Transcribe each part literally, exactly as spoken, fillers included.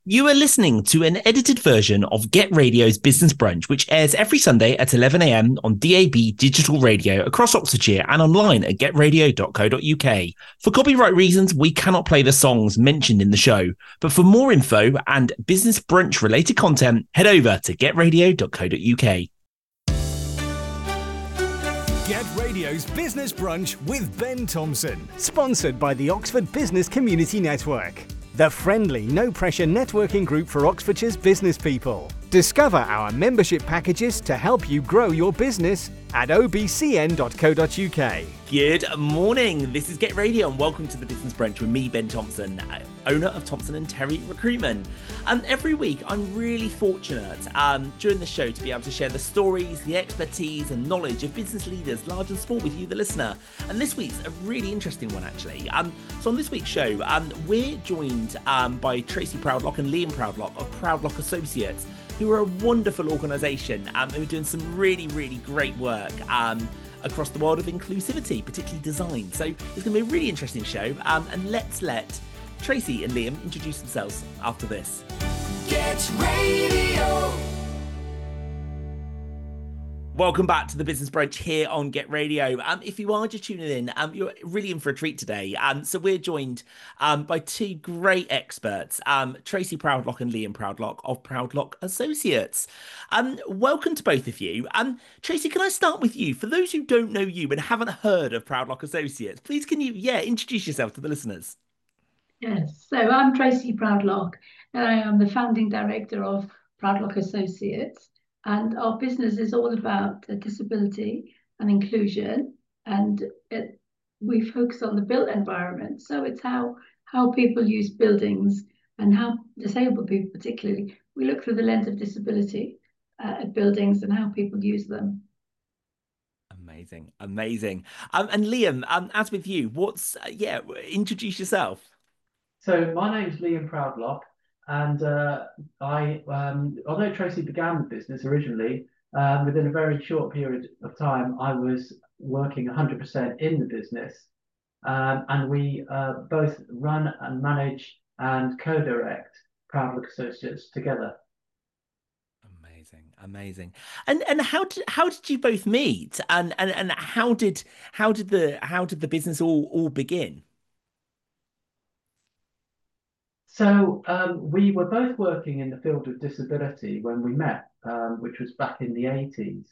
You are listening to an edited version of Get Radio's Business Brunch, which airs every Sunday at eleven a m on D A B digital radio across Oxfordshire and online at get radio dot co dot U K. For copyright reasons, we cannot play the songs mentioned in the show, but for more info and Business Brunch related content, head over to get radio dot co dot U K. Get Radio's Business Brunch with Ben Thompson, sponsored by the Oxford Business Community Network, the friendly, no-pressure networking group for Oxfordshire's business people. Discover our membership packages to help you grow your business at o b c n dot co dot U K. Good morning. This is Get Radio and welcome to the Business Brunch with me, Ben Thompson, owner of Thompson and Terry Recruitment. And every week, I'm really fortunate um, during the show to be able to share the stories, the expertise and knowledge of business leaders, large and small, with you, the listener. And this week's a really interesting one, actually. Um, so on this week's show, um, we're joined um, by Tracy Proudlock and Liam Proudlock of Proudlock Associates, who are a wonderful organisation um, who are doing some really, really great work um, across the world of inclusivity, particularly design. So it's going to be a really interesting show. Um, and let's let Tracy and Liam introduce themselves after this. Get Radio. Welcome back to the Business Brunch here on Get Radio. Um, if you are just tuning in, um, you're really in for a treat today. Um, so we're joined um, by two great experts, um, Tracy Proudlock and Liam Proudlock of Proudlock Associates. Um, welcome to both of you. Um, Tracy, can I start with you? For those who don't know you and haven't heard of Proudlock Associates, please can you, yeah, introduce yourself to the listeners? Yes, so I'm Tracy Proudlock, and I am the founding director of Proudlock Associates. And our business is all about uh, disability and inclusion, and it, we focus on the built environment. So it's how how people use buildings and how disabled people, particularly, we look through the lens of disability uh, at buildings and how people use them. Amazing, amazing. Um, and Liam, um, as with you, what's uh, yeah, introduce yourself. So my name's Liam Proudlock. And uh, I, um, although Tracy began the business originally, um, within a very short period of time, I was working one hundred percent in the business. Um, and we uh, both run and manage and co-direct Proudlock Associates together. Amazing, amazing. And and how did how did you both meet? And and and how did how did the how did the business all all begin? So um, we were both working in the field of disability when we met, um, which was back in the eighties.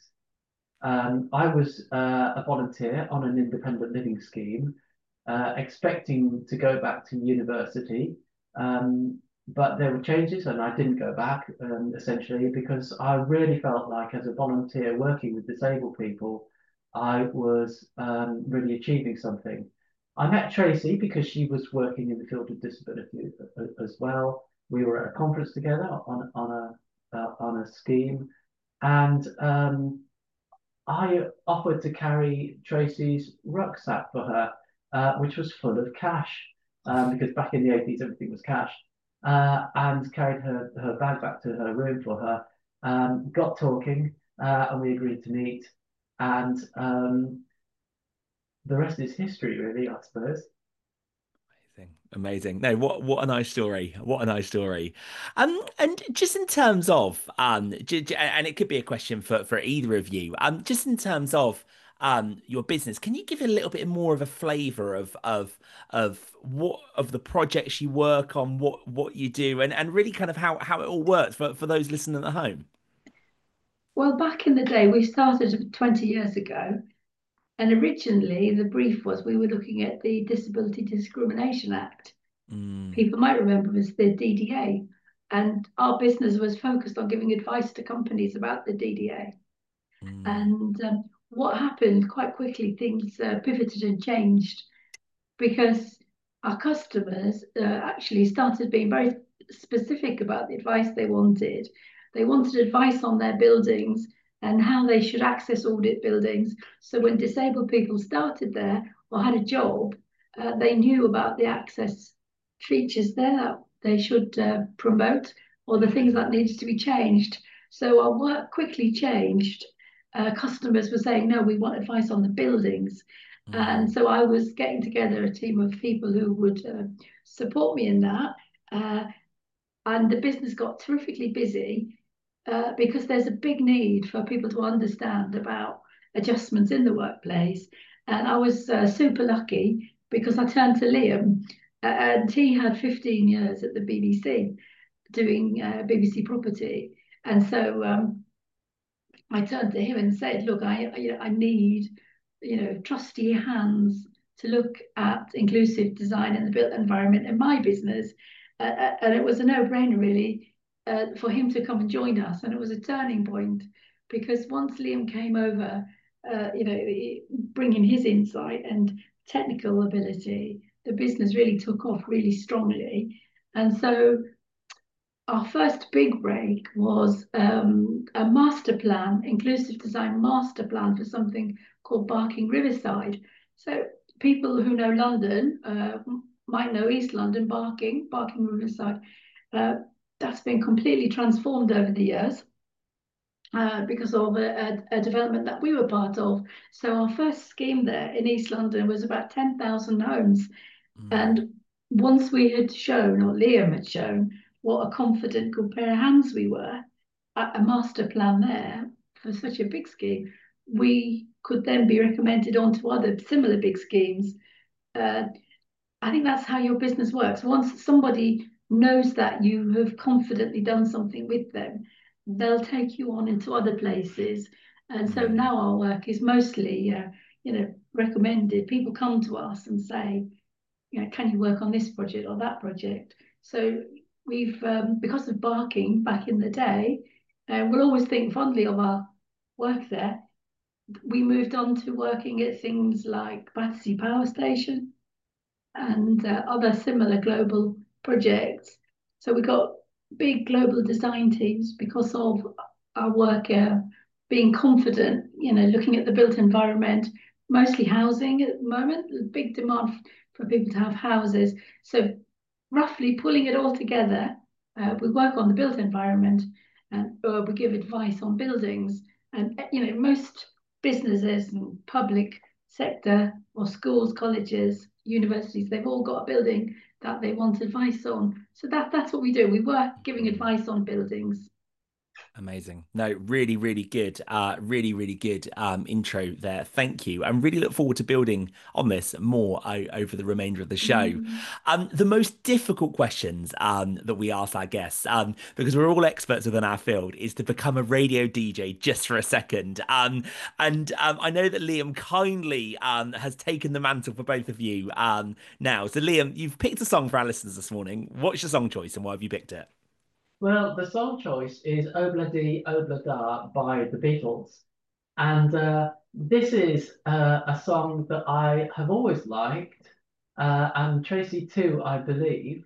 Um, I was uh, a volunteer on an independent living scheme, uh, expecting to go back to university, um, but there were changes and I didn't go back, um, essentially, because I really felt like as a volunteer working with disabled people, I was um, really achieving something. I met Tracy because she was working in the field of disability as well. We were at a conference together on on a uh, on a scheme, and um, I offered to carry Tracy's rucksack for her, uh, which was full of cash, um, because back in the eighties everything was cash, uh, and carried her her bag back to her room for her. Um, got talking, uh, and we agreed to meet, and um, the rest is history, really, I suppose. Amazing, amazing. No, what what a nice story. What a nice story. Um, and just in terms of um, j j and it could be a question for for either of you. Um, just in terms of um your business, can you give a little bit more of a flavour of of of what of the projects you work on, what what you do, and and really kind of how how it all works for for those listening at home? Well, back in the day, we started twenty years ago. And originally, the brief was we were looking at the Disability Discrimination Act. Mm. People might remember it as the D D A. And our business was focused on giving advice to companies about the D D A. Mm. And um, what happened quite quickly, things uh, pivoted and changed because our customers uh, actually started being very specific about the advice they wanted. They wanted advice on their buildings and how they should access audit buildings. So when disabled people started there or had a job, uh, they knew about the access features there that they should uh, promote or the things that needed to be changed. So our work quickly changed. Uh, customers were saying, no, we want advice on the buildings. Mm. And so I was getting together a team of people who would uh, support me in that. Uh, and the business got terrifically busy uh, because there's a big need for people to understand about adjustments in the workplace. And I was uh, super lucky because I turned to Liam, uh, and he had fifteen years at the B B C doing uh, B B C property. And so um, I turned to him and said, look, I, I, I need, you know, trusty hands to look at inclusive design in the built environment in my business. Uh, and it was a no-brainer, really, uh, for him to come and join us. And it was a turning point because once Liam came over, uh, you know, bringing his insight and technical ability, the business really took off really strongly. And so our first big break was um, a master plan, inclusive design master plan for something called Barking Riverside. So people who know London uh, might know East London, Barking, Barking Riverside. Uh, that's been completely transformed over the years uh, because of a, a, a development that we were part of. So our first scheme there in East London was about ten thousand homes. Mm. And once we had shown, or Liam had shown, what a confident good pair of hands we were, a, a master plan there for such a big scheme, we could then be recommended on to other similar big schemes. Uh, I think that's how your business works. Once somebody knows that you have confidently done something with them, they'll take you on into other places. And so now our work is mostly, uh, you know, recommended. People come to us and say, you know, can you work on this project or that project? So we've, um, because of Barking back in the day, uh, we'll always think fondly of our work there. We moved on to working at things like Battersea Power Station and uh, other similar global projects. So we got big global design teams because of our work uh, being confident, you know, looking at the built environment, mostly housing at the moment, big demand for people to have houses. So roughly pulling it all together, uh, we work on the built environment and uh, we give advice on buildings. And, you know, most businesses and public sector or schools, colleges, universities, they've all got a building that they want advice on. So that that's what we do. We work giving advice on buildings. Amazing. No, really, really good. Uh, really, really good um, intro there. Thank you. And really look forward to building on this more o- over the remainder of the show. Mm-hmm. Um, the most difficult questions um, that we ask our guests, um, because we're all experts within our field, is to become a radio D J just for a second. Um, and um, I know that Liam kindly um, has taken the mantle for both of you um, now. So Liam, you've picked a song for our listeners this morning. What's your song choice and why have you picked it? Well, the song choice is Obla Di Obla Da by the Beatles. And uh, this is uh, a song that I have always liked, uh, and Tracy too, I believe.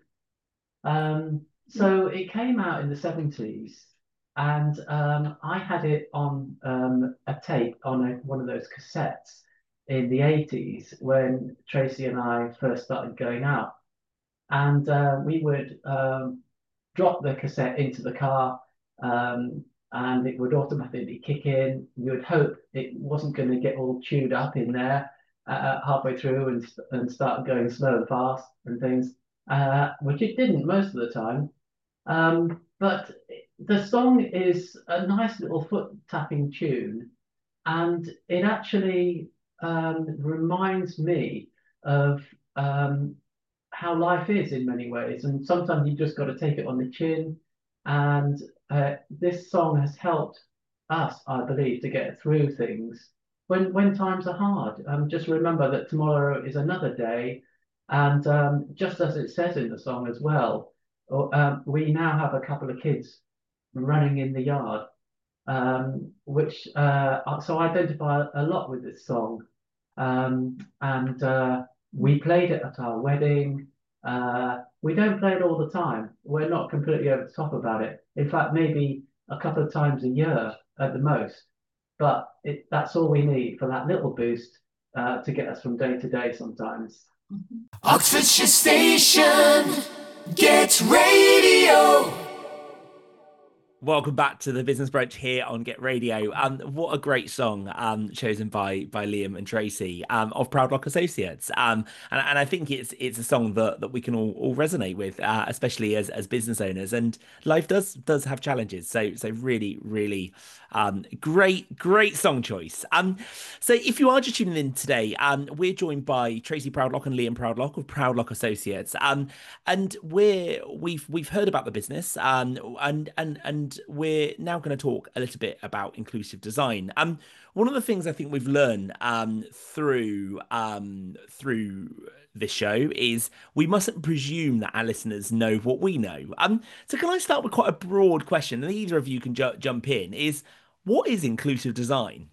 Um, so it came out in the seventies, and um, I had it on um, a tape on a, one of those cassettes in the eighties when Tracy and I first started going out. And uh, we would um, drop the cassette into the car, um, and it would automatically kick in. You would hope it wasn't going to get all chewed up in there uh, halfway through and, and start going slow and fast and things, uh, which it didn't most of the time. Um, but the song is a nice little foot tapping tune, and it actually um, reminds me of um, how life is in many ways, and sometimes you just got to take it on the chin. And uh, this song has helped us, I believe, to get through things when when times are hard. Um, just remember that tomorrow is another day, and um, just as it says in the song as well, um, we now have a couple of kids running in the yard, um, which uh, so I identify a lot with this song, um, and. Uh, We played it at our wedding. Uh, we don't play it all the time. We're not completely over the top about it. In fact, maybe a couple of times a year at the most. But it, that's all we need for that little boost uh, to get us from day to day sometimes. Oxfordshire Station, Get Radio. Welcome back to the Business Brunch here on Get Radio. Um, what a great song um, chosen by by Liam and Tracy um, of Proud Lock Associates. Um, and, and I think it's it's a song that, that we can all, all resonate with, uh, especially as, as business owners. And life does does have challenges. So so really really um, great great song choice. Um, so if you are just tuning in today, um, we're joined by Tracy Proudlock and Liam Proudlock of Proudlock Associates. Um, and we're we've we've heard about the business. Um, and and and we're now going to talk a little bit about inclusive design. Um, one of the things I think we've learned um, through um, through this show is we mustn't presume that our listeners know what we know. Um, so can I start with quite a broad question, and either of you can ju jump in, is what is inclusive design?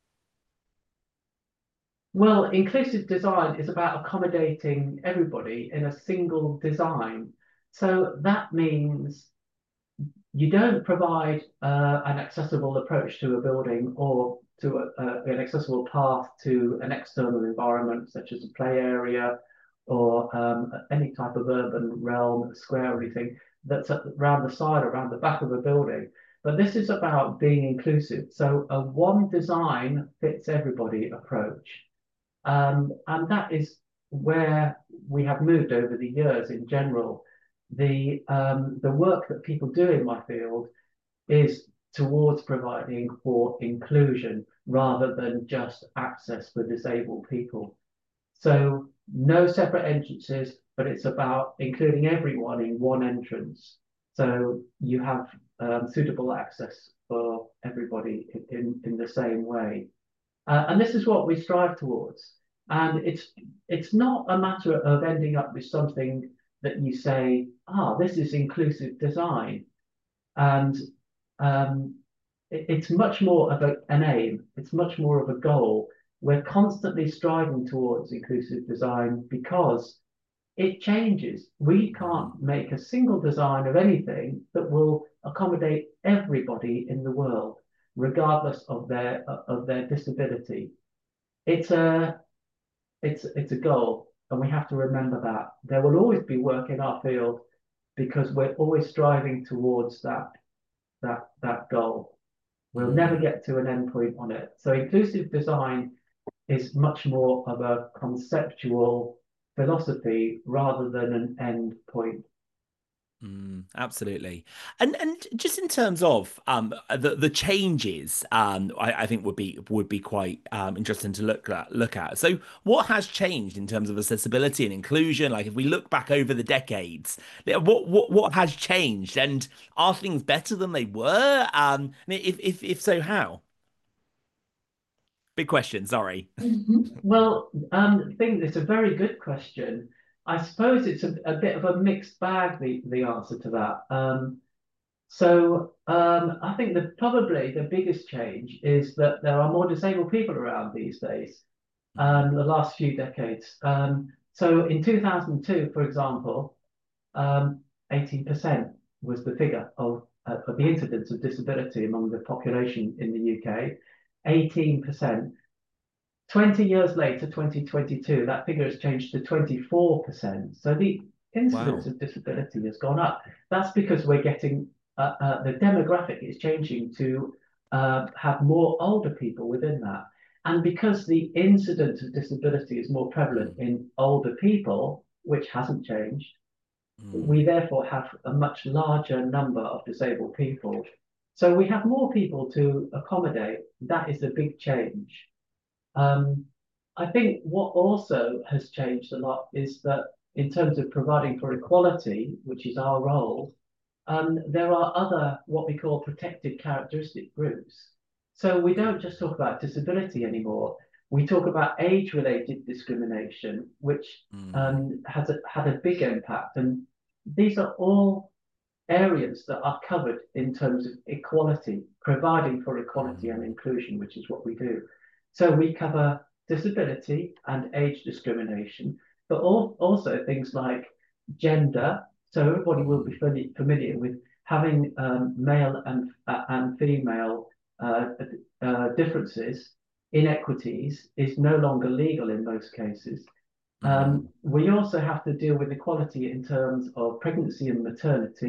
Well, inclusive design is about accommodating everybody in a single design. So that means you don't provide uh, an accessible approach to a building or to a, a, an accessible path to an external environment, such as a play area or um, any type of urban realm, square or anything that's around the side, around the back of a building. But this is about being inclusive. So a one design fits everybody approach. Um, and that is where we have moved over the years in general. The, um, the work that people do in my field is towards providing for inclusion rather than just access for disabled people. So no separate entrances, but it's about including everyone in one entrance. So you have um, suitable access for everybody in, in the same way. Uh, and this is what we strive towards. And it's it's not a matter of ending up with something that you say, ah, this is inclusive design. And um, it, it's much more of a, an aim. It's much more of a goal. We're constantly striving towards inclusive design because it changes. We can't make a single design of anything that will accommodate everybody in the world, regardless of their of their disability. It's a it's it's a goal, and we have to remember that there will always be work in our field because we're always striving towards that that that goal. We'll Mm. never get to an endpoint on it. So inclusive design is much more of a conceptual philosophy rather than an end point. Mm, absolutely. And and just in terms of um the the changes, um I, I think would be would be quite um interesting to look at look at. So what has changed in terms of accessibility and inclusion? Like if we look back over the decades, what what what has changed, and are things better than they were? Um if if if so, how? Big question, sorry. Well, um, I think it's a very good question. I suppose it's a, a bit of a mixed bag, the, the answer to that. Um, so um, I think that probably the biggest change is that there are more disabled people around these days, um, the last few decades. Um, so in two thousand two, for example, um, eighteen percent was the figure of, uh, of the incidence of disability among the population in the U K, eighteen percent. twenty years later, twenty twenty-two, that figure has changed to twenty-four percent. So the incidence Wow. of disability has gone up. That's because we're getting, uh, uh, the demographic is changing to uh, have more older people within that. And because the incidence of disability is more prevalent in older people, which hasn't changed, Mm. we therefore have a much larger number of disabled people. So we have more people to accommodate. That is a big change. Um, I think what also has changed a lot is that in terms of providing for equality, which is our role, um, there are other what we call protected characteristic groups. So we don't just talk about disability anymore. We talk about age-related discrimination, which Mm. um, has a, had a big impact. And these are all areas that are covered in terms of equality, providing for equality and Mm. inclusion, which is what we do. So we cover disability and age discrimination, but all, also things like gender. So everybody will be familiar with having um, male and, uh, and female uh, uh, differences. Inequities is no longer legal in most cases. Mm. Um, we also have to deal with equality in terms of pregnancy and maternity.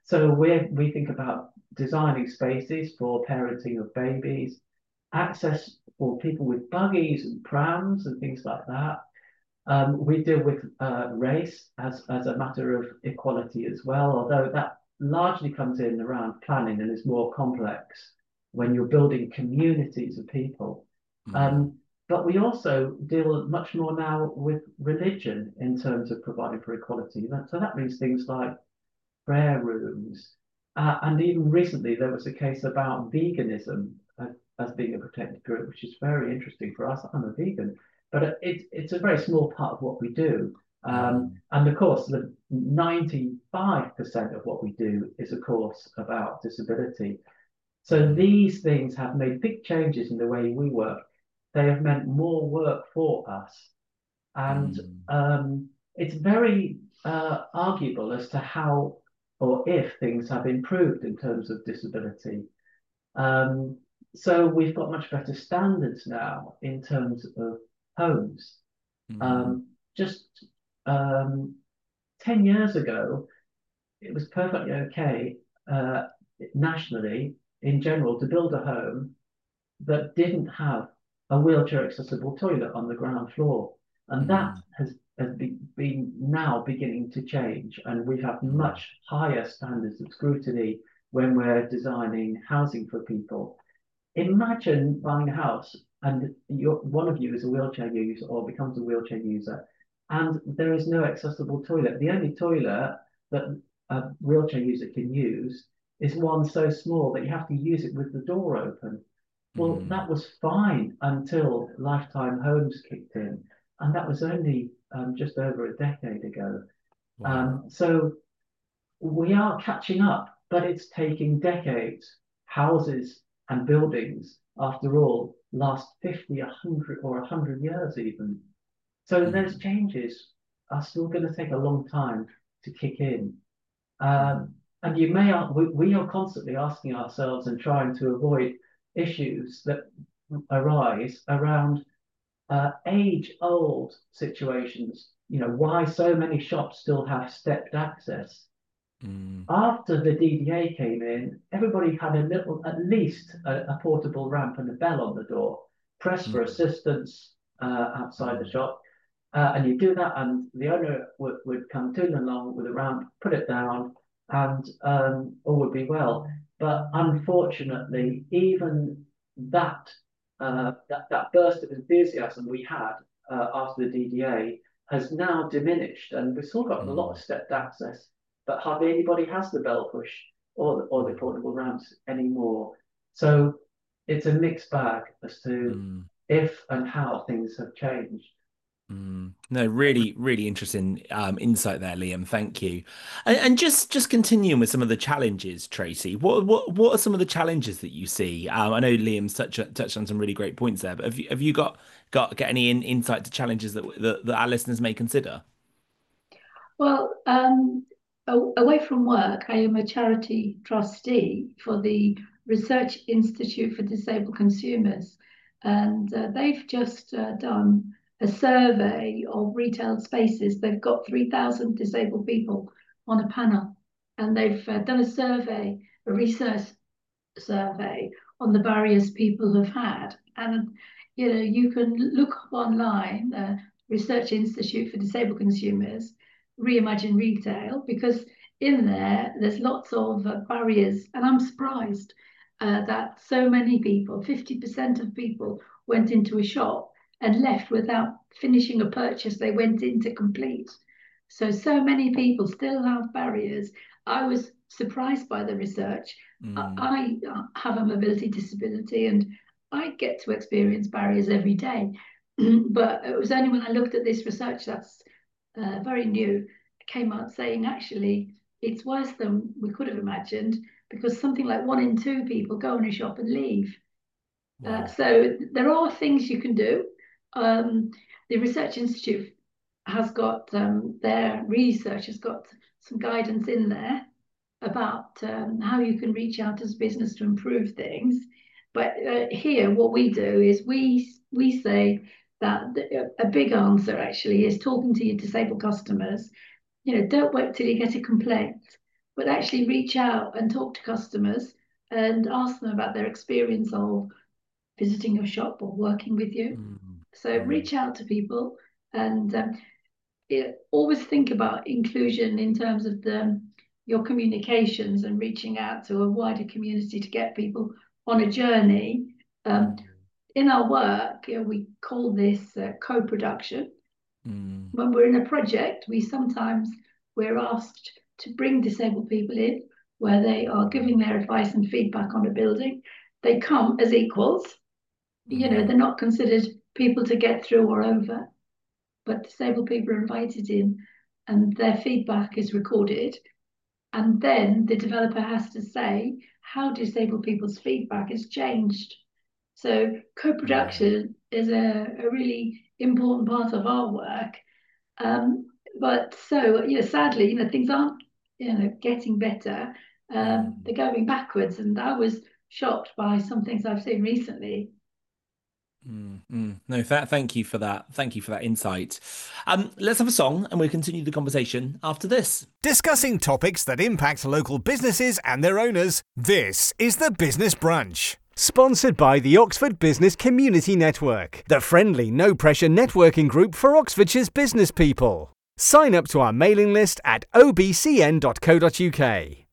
So we we think about designing spaces for parenting of babies, access for people with buggies and prams and things like that. Um, we deal with uh, race as, as a matter of equality as well, although that largely comes in around planning and is more complex when you're building communities of people. Mm. Um, but we also deal much more now with religion in terms of providing for equality. So that means things like prayer rooms. Uh, and even recently, there was a case about veganism as, as being a protected group, which is very interesting for us. I'm a vegan, but it, it's a very small part of what we do. Um, Mm. and of course, the ninety-five percent of what we do is, of course, about disability. So these things have made big changes in the way we work. They have meant more work for us. And Mm. um, it's very uh, arguable as to how or if things have improved in terms of disability. Um, so we've got much better standards now in terms of homes. Mm. Um, just um, ten years ago, it was perfectly okay uh, nationally, in general, to build a home that didn't have a wheelchair accessible toilet on the ground floor. And that Mm. has, has be, been now beginning to change. And we have Mm. much higher standards of scrutiny when we're designing housing for people. Imagine buying a house and you're, one of you is a wheelchair user or becomes a wheelchair user, and there is no accessible toilet. The only toilet that a wheelchair user can use is one so small that you have to use it with the door open. Well, Mm. that was fine until Lifetime Homes kicked in, and that was only um, just over a decade ago. Wow. Um, so we are catching up, but it's taking decades. Houses and buildings, after all, last fifty, a hundred, or a hundred years even. So Mm. those changes are still going to take a long time to kick in. Um, and you may, we, we are constantly asking ourselves and trying to avoid issues that arise around uh, age-old situations. You know, why so many shops still have stepped access. Mm. After the D D A came in, everybody had a little, at least a, a portable ramp and a bell on the door. Press for Mm. assistance uh, outside the Mm. shop. Uh, and you do that, and the owner would, would come tooling along with a ramp, put it down, and um, all would be well. But unfortunately, even that uh, that, that burst of enthusiasm we had uh, after the D D A has now diminished, and we've still got a lot of Mm. stepped access, but hardly anybody has the bell push or, or the portable ramps anymore. So it's a mixed bag as to Mm. if and how things have changed. Mm. No, really, really interesting um, insight there, Liam. Thank you. And, and just just continuing with some of the challenges, Tracy. What what what are some of the challenges that you see? Um, I know Liam's touched touched on some really great points there, but have you have you got got get any in, insight to challenges that, that that our listeners may consider? Well, um, a- away from work, I am a charity trustee for the Research Institute for Disabled Consumers, and uh, they've just uh, done a survey of retail spaces. They've got three thousand disabled people on a panel, and they've uh, done a survey, a research survey on the barriers people have had. And, you know, you can look up online, uh, Research Institute for Disabled Consumers, Reimagine Retail, because in there, there's lots of uh, barriers. And I'm surprised uh, that so many people, fifty percent of people went into a shop and left without finishing a purchase they went in to complete. So, so many people still have barriers. I was surprised by the research. Mm. I I have a mobility disability and I get to experience barriers every day. But it was only when I looked at this research that's uh, very new, came out saying actually it's worse than we could have imagined because something like one in two people go in a shop and leave. Uh, Wow. so there are things you can do. Um, the Research Institute has got um, their research has got some guidance in there about um, how you can reach out as a business to improve things. But uh, here, what we do is we we say that the, a big answer actually is talking to your disabled customers. You know, don't wait till you get a complaint. but actually reach out and talk to customers and ask them about their experience of visiting your shop or working with you. Mm, So mm, reach out to people and um, it, always think about inclusion in terms of the your communications and reaching out to a wider community to get people on a journey. Um, mm, in our work, you know, we call this uh, co-production. mm, When we're in a project, we sometimes we're asked to bring disabled people in where they are giving their advice and feedback on a building. They come as equals. You know, mm. they're not considered people to get through or over, but disabled people are invited in and their feedback is recorded. And then the developer has to say how disabled people's feedback has changed. So co-production is a, a really important part of our work. Um, but so, you know, sadly, you know, things aren't, you know, getting better. Um, Mm. they're going backwards. And I was shocked by some things I've seen recently. Mm, mm. No, th thank you for that. Thank you for that insight. Um, let's have a song and we'll continue the conversation after this. Discussing topics that impact local businesses and their owners, this is the Business Brunch. Sponsored by the Oxford Business Community Network, the friendly, no-pressure networking group for Oxfordshire's business people. Sign up to our mailing list at o b c n dot co dot u k.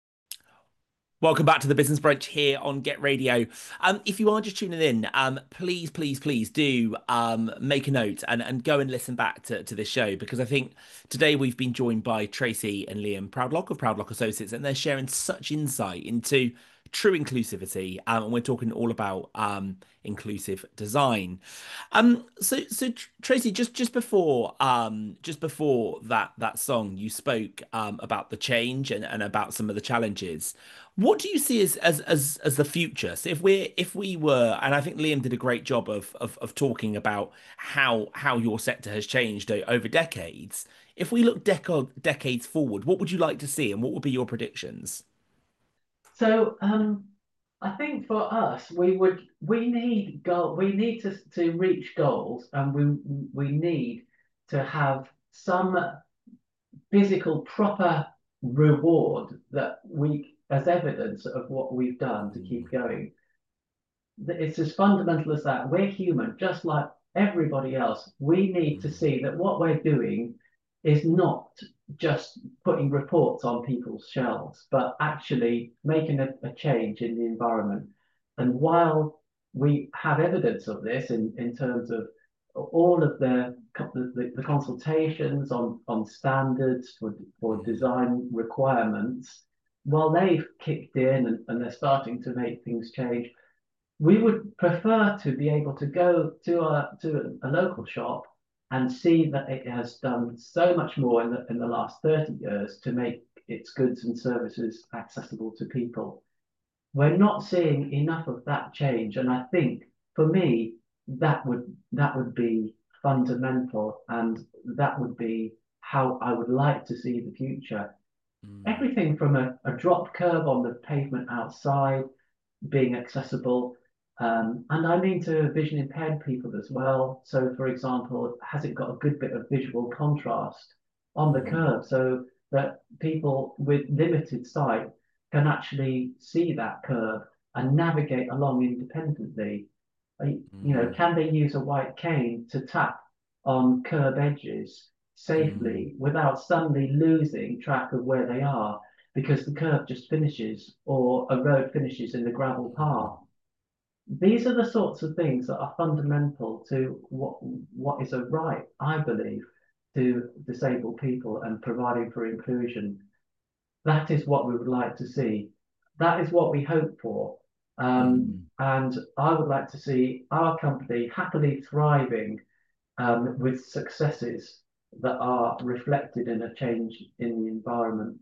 Welcome back to the Business Brunch here on Get Radio. Um, if you are just tuning in, um, please, please, please do um, make a note and, and go and listen back to, to this show, because I think today we've been joined by Tracy and Liam Proudlock of Proudlock Associates, and they're sharing such insight into true inclusivity, um, and we're talking all about um, inclusive design. Um, so, so Tr- Tracy, just just before um, just before that that song, you spoke um, about the change and, and about some of the challenges. What do you see as as as as the future? So if we're if we were, and I think Liam did a great job of of, of talking about how how your sector has changed o- over decades. If we look deca decades forward, what would you like to see, and what would be your predictions? So um, I think for us, we would we need goal we need to to reach goals, and we we need to have some physical proper reward that we as evidence of what we've done to keep going. It's as fundamental as that. We're human, just like everybody else. We need to see that what we're doing is not just putting reports on people's shelves, but actually making a, a change in the environment. And while we have evidence of this in, in terms of all of the, the, the consultations on, on standards for, for design requirements, while they've kicked in and, and they're starting to make things change, we would prefer to be able to go to a to a local shop and see that it has done so much more in the in the last thirty years to make its goods and services accessible to people. We're not seeing enough of that change, and I think for me that would that would be fundamental, and that would be how I would like to see the future. Mm, Everything from a, a drop curb on the pavement outside being accessible. Um, and I mean to vision impaired people as well. So, for example, has it got a good bit of visual contrast on the mm, curb so that people with limited sight can actually see that curb and navigate along independently? Uh, You know, mm, can they use a white cane to tap on curb edges mm, safely without suddenly losing track of where they are because the curb just finishes or a road finishes in the gravel path? These are the sorts of things that are fundamental to what what is a right, I believe, to disabled people and providing for inclusion. That is what we would like to see. That is what we hope for. Um, mm. and I would like to see our company happily thriving um, with successes that are reflected in a change in the environment.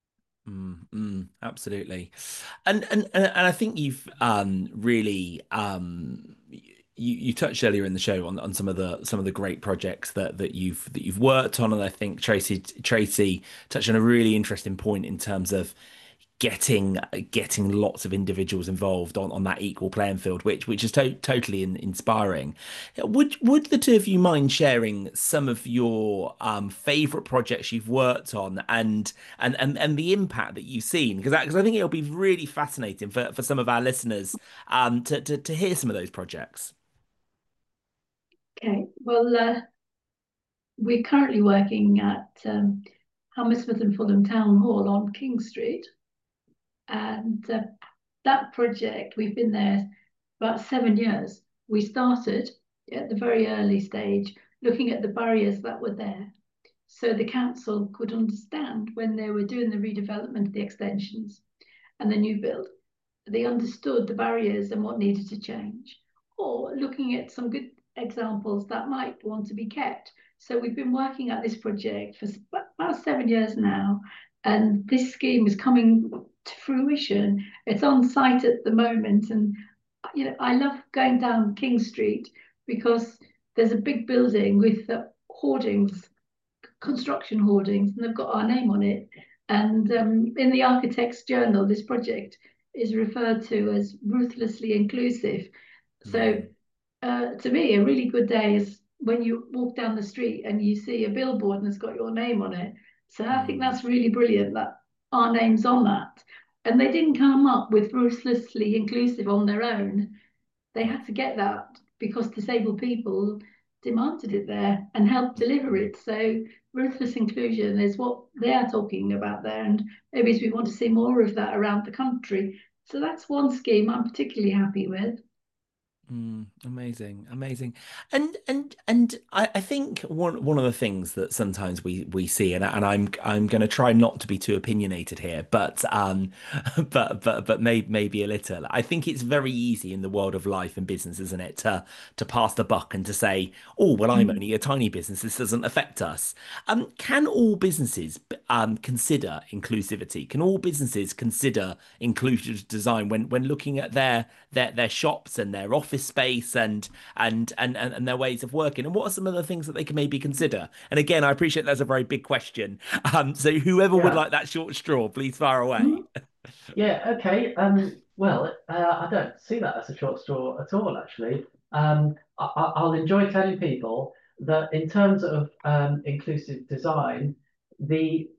Mm, mm, absolutely. And, and and and I think you've um really um you you touched earlier in the show on, on some of the some of the great projects that that you've that you've worked on, and I think Tracy Tracy touched on a really interesting point in terms of getting getting lots of individuals involved on, on that equal playing field, which which is to totally in, inspiring. Would would the two of you mind sharing some of your um, favorite projects you've worked on and and and, and the impact that you've seen? Because because I think it'll be really fascinating for, for some of our listeners um, to, to to hear some of those projects. Okay, well, uh, we're currently working at um, Hammersmith and Fulham Town Hall on King Street. And uh, that project, we've been there about seven years. We started at the very early stage looking at the barriers that were there. So the council could understand when they were doing the redevelopment of the extensions and the new build, they understood the barriers and what needed to change, or looking at some good examples that might want to be kept. So we've been working at this project for about seven years now, and this scheme is coming to fruition. It's on site at the moment, and you know I love going down King Street because there's a big building with uh, hoardings, construction hoardings, and they've got our name on it. And um, in the Architects Journal, this project is referred to as ruthlessly inclusive. So Mm. uh, to me, a really good day is when you walk down the street and you see a billboard and it's got your name on it. So I think Mm. that's really brilliant that our name's on that. And they didn't come up with ruthlessly inclusive on their own. They had to get that because disabled people demanded it there and helped deliver it. So ruthless inclusion is what they are talking about there. And maybe we want to see more of that around the country. So that's one scheme I'm particularly happy with. Mm, amazing, amazing, and and and I, I think one one of the things that sometimes we we see, and and I'm I'm going to try not to be too opinionated here, but um, but but but maybe maybe a little. I think it's very easy in the world of life and business, isn't it, to to pass the buck and to say, oh well, I'm Mm. only a tiny business, this doesn't affect us. Um, can all businesses um consider inclusivity? Can all businesses consider inclusive design when when looking at their their their shops and their office space and and and and, and their ways of working, and what are some of the things that they can maybe consider? And again, I appreciate that's a very big question, um so whoever would Yeah. like that short straw, please fire away. Mm. Yeah, okay. Um, well, uh, I don't see that as a short straw at all, actually. Um, I, I- I'll enjoy telling people that in terms of um, inclusive design, the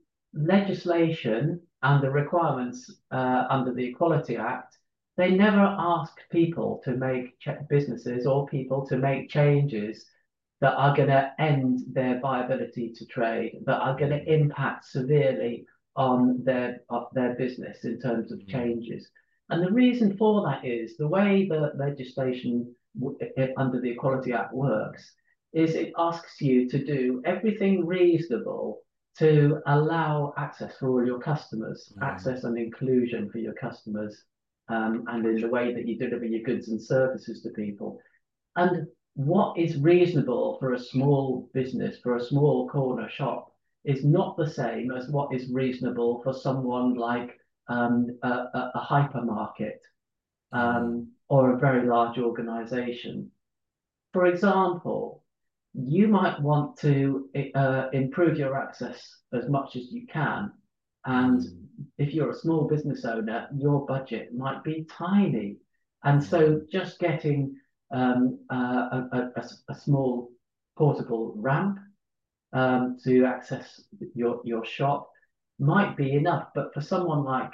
legislation and the requirements uh, under the Equality Act, they never ask people to make ch businesses or people to make changes that are going to end their viability to trade, that are going to impact severely on their of their business in terms of Mm, changes. And the reason for that is the way the legislation under the Equality Act works is it asks you to do everything reasonable to allow access for all your customers, mm, access and inclusion for your customers, um, and in the way that you deliver your goods and services to people. And what is reasonable for a small business, for a small corner shop, is not the same as what is reasonable for someone like um, a, a, a hypermarket mm, um, or a very large organization. For example, you might want to uh, improve your access as much as you can. And mm, if you're a small business owner, your budget might be tiny. And so mm, just getting um, uh, a, a, a, a small portable ramp um, to access your, your shop might be enough. But for someone like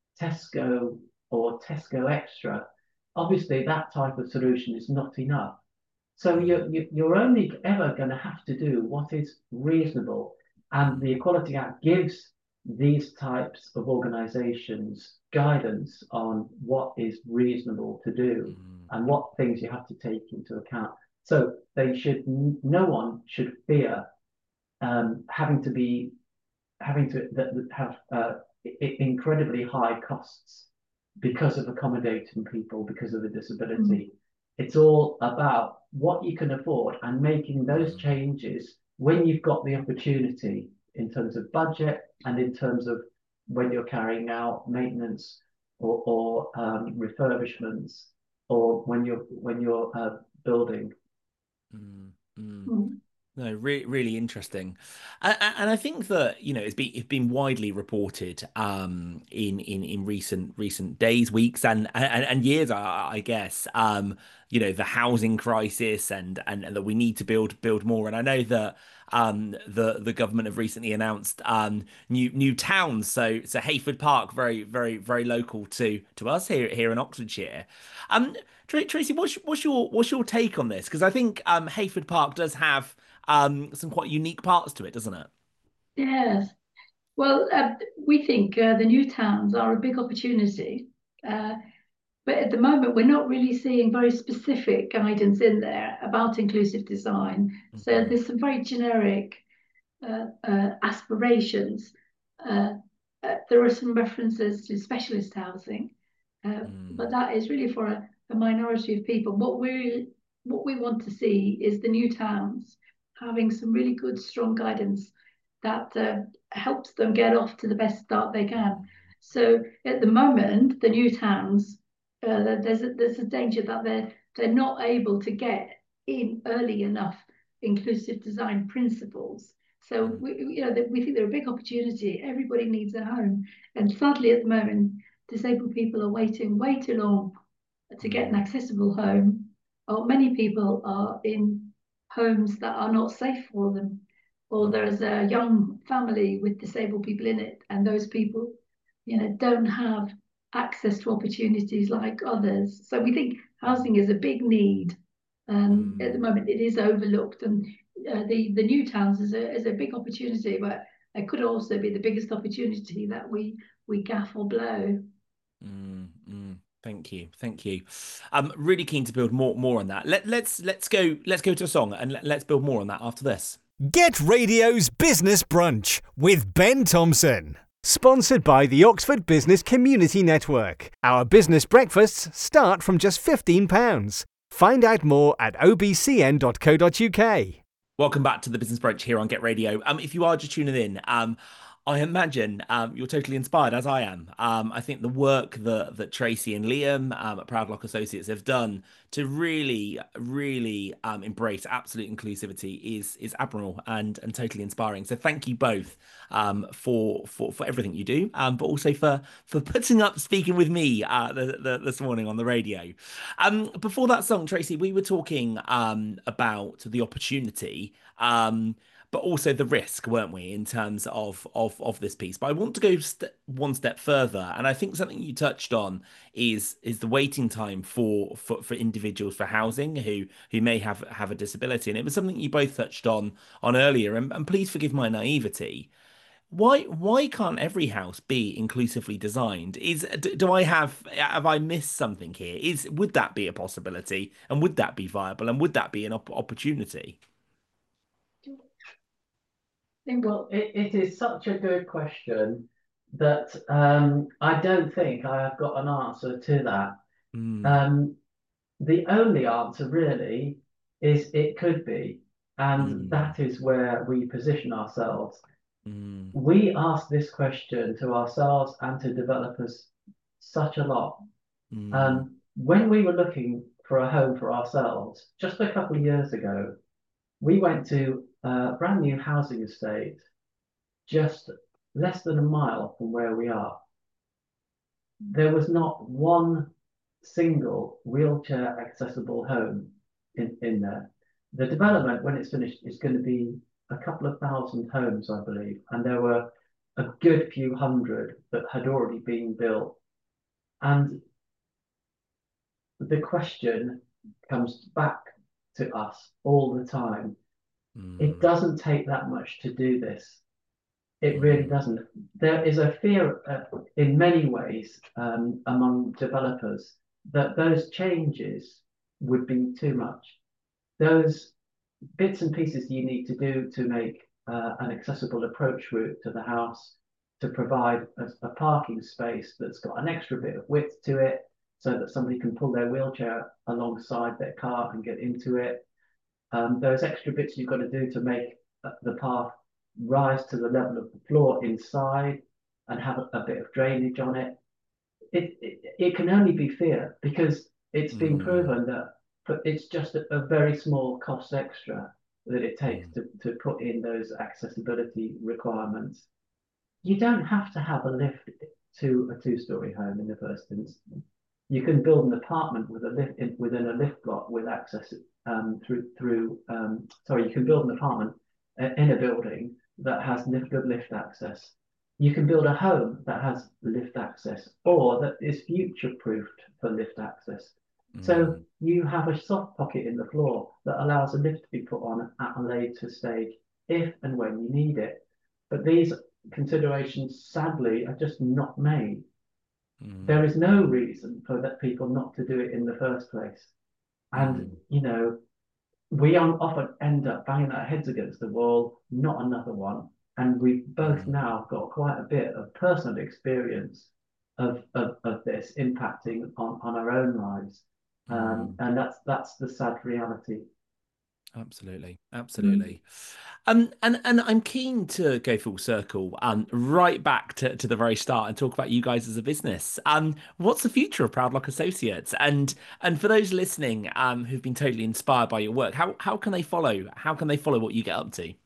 Tesco or Tesco Extra, obviously that type of solution is not enough. So mm, you're, you're only ever going to have to do what is reasonable. And the mm, Equality Act gives these types of organizations guidance on what is reasonable to do mm, and what things you have to take into account. So they should, no one should fear um, having to be, having to have uh, incredibly high costs because of accommodating people, because of a Mm. disability. It's all about what you can afford and making those mm, changes when you've got the opportunity in terms of budget and in terms of when you're carrying out maintenance or, or um, refurbishments or when you're when you're uh, building. mm, mm. Mm. No, really, really interesting, and, and I think that you know it's been it's been widely reported um, in in in recent recent days, weeks, and and, and years, I, I guess. Um, you know the housing crisis, and, and and that we need to build build more. And I know that um, the the government have recently announced um, new new towns. So so Hayford Park, very very very local to to us here here in Oxfordshire. Um, Tra- Tracy, what's what's your what's your take on this? Because I think um, Hayford Park does have um, some quite unique parts to it, doesn't it? Yes. Well, uh, we think uh, the new towns are a big opportunity. Uh, But at the moment, we're not really seeing very specific guidance in there about inclusive design. So Mhm. there's some very generic uh, uh, aspirations. Uh, uh, there are some references to specialist housing, uh, but Mm, that is really for a, a minority of people. What we what we want to see is the new towns having some really good, strong guidance that uh, helps them get off to the best start they can. So at the moment, the new towns, uh, there's a, there's a danger that they're they're not able to get in early enough inclusive design principles. So mm, we, you know, we think they're a big opportunity. Everybody needs a home, and sadly, at the moment, disabled people are waiting way too long to get an mm, accessible home. Or many people are in homes that are not safe for them, or mm, there's a young family with disabled people in it, and those people, you know, don't have access to opportunities like others. So we think housing is a big need. Um, at the mm. moment, it is overlooked, and uh, the the new towns is a is a big opportunity, but it could also be the biggest opportunity that we we gaff or blow. Mm, mm. Thank you, thank you. I'm really keen to build more more on that. Let let's let's go let's go to a song and let, let's build more on that after this. Get Radio's Business Brunch with Ben Thompson. Sponsored by the Oxford Business Community Network. Our business breakfasts start from just fifteen pounds. Find out more at o b c n dot co dot u k. Welcome back to the Business Brunch here on Get Radio. Um, if you are just tuning in, um, I imagine um, you're totally inspired, as I am. Um, I think the work that that Tracy and Liam um, at Proudlock Associates have done to really, really um, embrace absolute inclusivity is is admirable and and totally inspiring. So thank you both um, for for for everything you do, um, but also for for putting up speaking with me uh, the, the, this morning on the radio. Um, before that song, Tracy, we were talking um, about the opportunity. Um, but also the risk, weren't we, in terms of of of this piece? But I want to go st one step further, and I think something you touched on is is the waiting time for for for individuals for housing who who may have have a disability, and it was something you both touched on on earlier. And, and please forgive my naivety. Why why can't every house be inclusively designed? Is do, do I have have I missed something here? Is would that be a possibility, and would that be viable, and would that be an op opportunity? Well, it, it is such a good question that um, I don't think I have got an answer to that. Mm, Um, the only answer really is it could be, and mm, that is where we position ourselves. mm, We ask this question to ourselves and to developers such a lot. mm, Um, when we were looking for a home for ourselves, just a couple of years ago, we went to a brand new housing estate just less than a mile from where we are. There was not one single wheelchair accessible home in, in there. The mm, development, when it's finished, is going to be a couple of thousand homes, I believe, and there were a good few hundred that had already been built. And the question comes back to us all the time. It mm, doesn't take that much to do this. It really mm, doesn't. There is a fear uh, in many ways um, among developers that those changes would be too much. Those bits and pieces you need to do to make uh, an accessible approach route to the house, to provide a, a parking space that's got an extra bit of width to it so that somebody can pull their wheelchair alongside their car and get into it. Um, those extra bits you've got to do to make the path rise to the level of the floor inside and have a, a bit of drainage on it. It, it, it can only be fear because it's been mm, proven that it's just a, a very small cost extra. that it takes to, to put in those accessibility requirements. You don't have to have a lift to a two-story home in the first instance. You can build an apartment with a lift in, within a lift block with access um, through through. Um, sorry, you can build an apartment in a building that has lift good lift access. You can build a home that has lift access or that is future-proofed for lift access. Mm. So you have a soft pocket in the floor that allows a lift to be put on at a later stage if and when you need it. But these considerations, sadly, are just not made. Mm. There is no reason for that people not to do it in the first place. And, mm. you know, we often end up banging our heads against the wall, not another one. And we've both mm. now got quite a bit of personal experience of, of, of this impacting on, on our own lives. Um, mm. And that's that's the sad reality. Absolutely, absolutely. Mm. Um, and and I'm keen to go full circle, um, right back to, to the very start and talk about you guys as a business. Um, what's the future of Proudlock Associates? And and for those listening, um, who've been totally inspired by your work, how how can they follow? How can they follow what you get up to?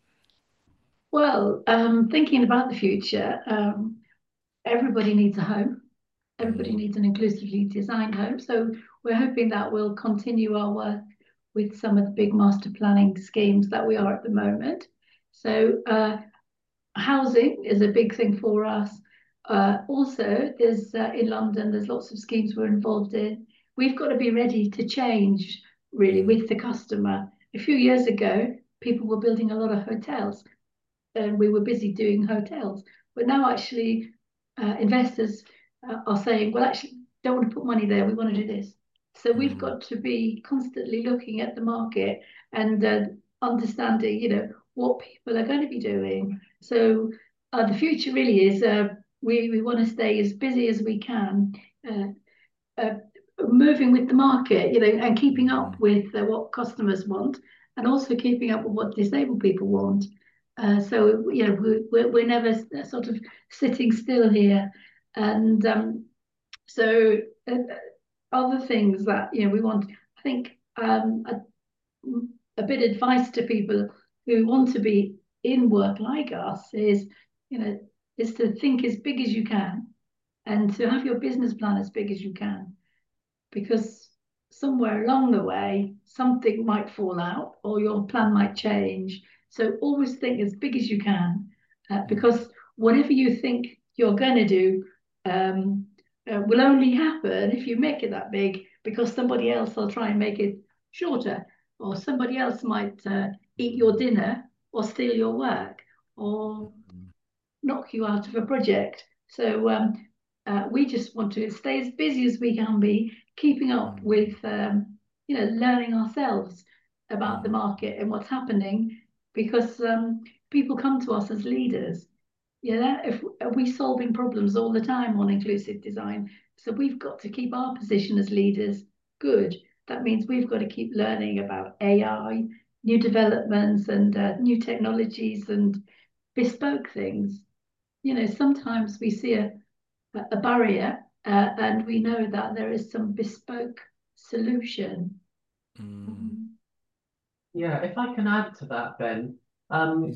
Well, um, thinking about the future, um, everybody needs a home. Everybody mm. needs an inclusively designed home. So we're hoping that we'll continue our work with some of the big master planning schemes that we are at the moment. So uh, housing is a big thing for us. Uh, also, there's uh, in London, there's lots of schemes we're involved in. We've got to be ready to change really with the customer. A few years ago, people were building a lot of hotels and we were busy doing hotels. But now actually uh, investors uh, are saying, well, actually, don't want to put money there. We want to do this. So we've mm. got to be constantly looking at the market and uh, understanding, you know, what people are going to be doing. So uh, the future really is uh, we, we want to stay as busy as we can, uh, uh, moving with the market, you know, and keeping up with uh, what customers want and also keeping up with what disabled people want. Uh, so, you know, we, we're, we're never sort of sitting still here. And um, so uh, other things that, you know, we want, I think um, a, a bit of advice to people who want to be in work like us is, you know, is to think as big as you can and to have your business plan as big as you can. Because somewhere along the way, something might fall out or your plan might change. So always think as big as you can, uh, because whatever you think you're going to do um, uh, will only happen if you make it that big, because somebody else will try and make it shorter, or somebody else might uh, eat your dinner or steal your work or knock you out of a project. So um, uh, we just want to stay as busy as we can be, keeping up with, um, you know, learning ourselves about the market and what's happening. Because um, people come to us as leaders, yeah. If are we solving problems all the time on inclusive design, so we've got to keep our position as leaders good. That means we've got to keep learning about A I, new developments, and uh, new technologies and bespoke things. You know, sometimes we see a a barrier, uh, and we know that there is some bespoke solution. Mm. Yeah, if I can add to that, Ben, um,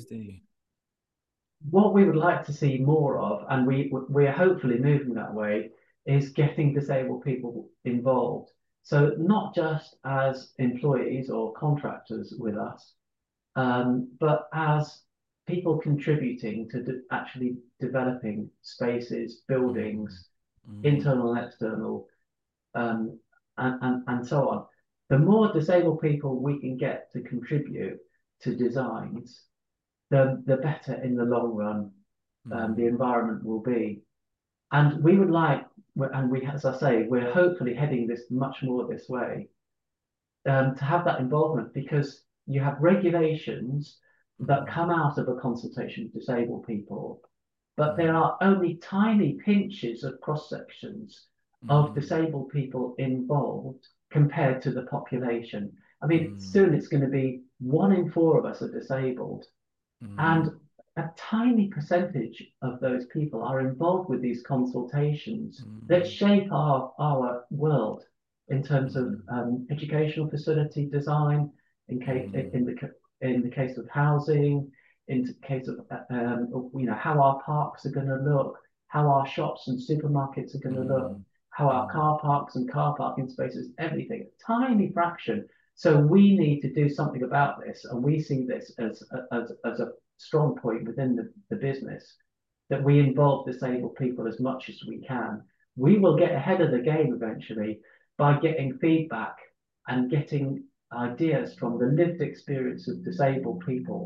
what we would like to see more of, and we we're hopefully moving that way, is getting disabled people involved. So not just as employees or contractors with us, um, but as people contributing to de actually developing spaces, buildings, mm. internal and external, um, and, and, and so on. The more disabled people we can get to contribute to designs, the, the better in the long run um, mm. the environment will be. And we would like, and we, as I say, we're hopefully heading this much more this way, um, to have that involvement, because you have regulations that come out of a consultation with disabled people, but there are only tiny pinches of cross sections mm. of disabled people involved compared to the population. I mean, mm. soon it's going to be one in four of us are disabled, mm. and a tiny percentage of those people are involved with these consultations mm. that shape our, our world in terms mm. of um, educational facility design, in, case, mm. in the in the case of housing, in the case of um, you know how our parks are going to look, how our shops and supermarkets are going to look, Mm, how our mm, car parks and car parking spaces, everything, a tiny fraction. So we need to do something about this, and we see this as as, as a strong point within the, the business that we involve disabled people as much as we can. We will get ahead of the game eventually by getting feedback and getting ideas from the lived experience of disabled people.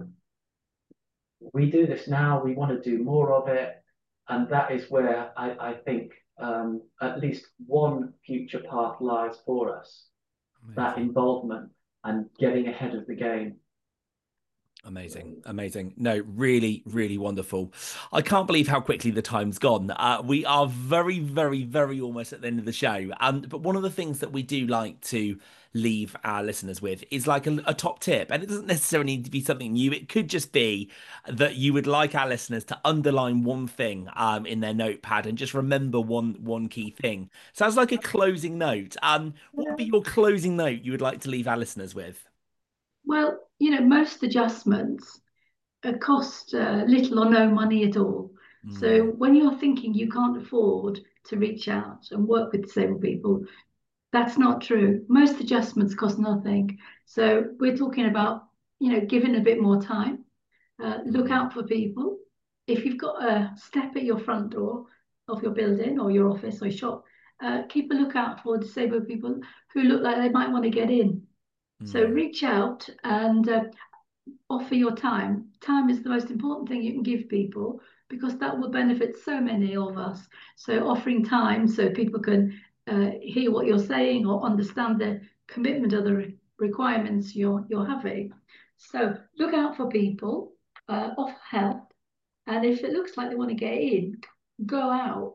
We do this now, we want to do more of it, and that is where I, I think um, at least one future path lies for us, that amazing. involvement and getting ahead of the game. Amazing, amazing. No, really, really wonderful. I can't believe how quickly the time's gone. Uh, we are very, very, very almost at the end of the show. Um, but one of the things that we do like to leave our listeners with is like a, a top tip. And it doesn't necessarily need to be something new. It could just be that you would like our listeners to underline one thing um, in their notepad and just remember one one key thing. Sounds like a closing note. Um, what would be your closing note you would like to leave our listeners with? Well, you know, most adjustments uh, cost uh, little or no money at all. So Mm, when you're thinking you can't afford to reach out and work with disabled people, that's not true. Most adjustments cost nothing. So we're talking about, you know, giving a bit more time, uh, look mm, out for people. If you've got a step at your front door of your building or your office or shop, uh, keep a lookout for disabled people who look like they might want to get in. So mm. reach out and uh, offer your time. Time is the most important thing you can give people because that will benefit so many of us. So offering time so people can uh, hear what you're saying or understand the commitment of the re- requirements you're you're having. So look out for people, uh, offer help, and if it looks like they want to get in, go out.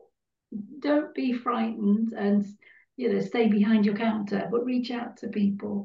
Don't be frightened and you know stay behind your counter, but reach out to people.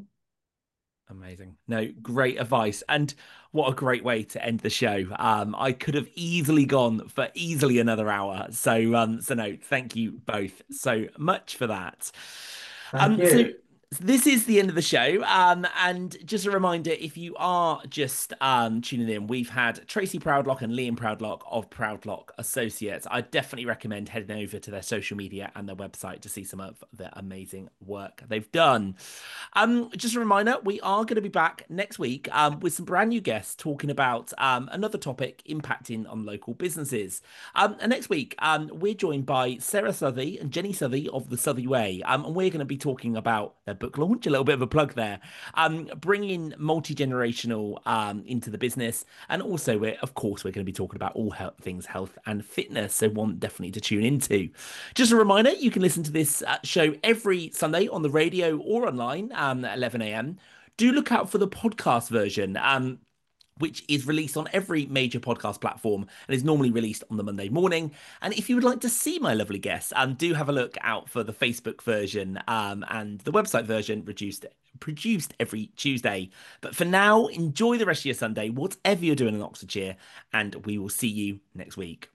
Amazing. No, great advice. And what a great way to end the show. Um, I could have easily gone for easily another hour. So, um, so no, thank you both so much for that. Thank Um, so you. this is the end of the show. Um, and just a reminder, if you are just um tuning in, we've had Tracy Proudlock and Liam Proudlock of Proudlock Associates. I definitely recommend heading over to their social media and their website to see some of the amazing work they've done. Um, just a reminder, we are going to be back next week um, with some brand new guests talking about um, another topic impacting on local businesses. Um, and next week, um, we're joined by Sarah Southey and Jenny Southey of the Southey Way. Um, and we're going to be talking about their book launch, a little bit of a plug there, um, bringing multi-generational um, into the business. And also, we're, of course, we're going to be talking about all health, things health and fitness. So one definitely to tune into. Just a reminder, you can listen to this uh, show every Sunday on the radio or online um, at eleven a m. Do look out for the podcast version. Um, which is released on every major podcast platform and is normally released on the Monday morning. And if you would like to see my lovely guests, um, do have a look out for the Facebook version um, and the website version reduced, produced every Tuesday. But for now, enjoy the rest of your Sunday, whatever you're doing in Oxfordshire, and we will see you next week.